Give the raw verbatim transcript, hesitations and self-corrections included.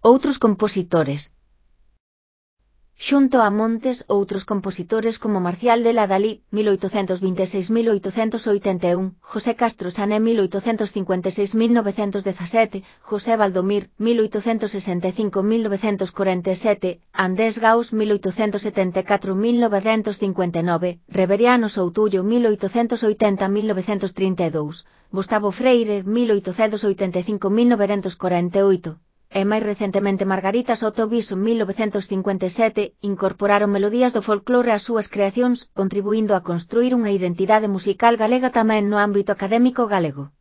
Outros compositores. Xunto a Montes, outros compositores como Marcial de la Dalí, mil oitocentos vinte e seis a mil oitocentos oitenta e un, José Castro Sané mil oitocentos cincuenta e seis a mil novecentos dezasete, José Valdomir mil oitocentos sesenta e cinco a mil novecentos corenta e sete, Andrés Gaus mil oitocentos setenta e catro a mil novecentos cincuenta e nove, Reveriano Soutullo mil oitocentos oitenta a mil novecentos trinta e dous, Gustavo Freire mil oitocentos oitenta e cinco a mil novecentos corenta e oito, e máis recentemente Margarita Soto Viso mil novecentos cincuenta e sete, incorporaron melodías do folclore ás súas creacións, contribuindo a construir unha identidade musical galega tamén no ámbito académico galego.